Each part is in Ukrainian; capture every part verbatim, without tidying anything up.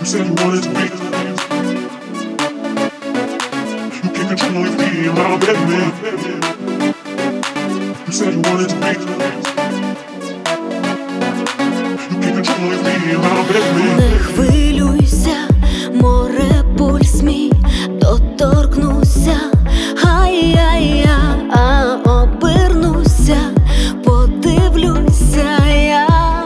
You said you wanted to be. You can't control me, my baby. You said you wanted to be. You can't control me, my baby. Не хвилюйся, море пульс мій, доторкнуся, ай-яй-я, а обернуся, подивлюся я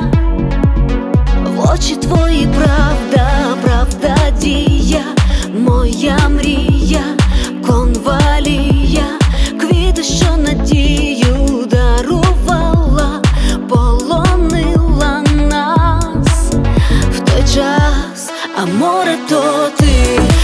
в очі твої, правда, правда дія, моя мрія, конвалія, квіти, що надію дарувала, полонила нас в той час, а море то ти.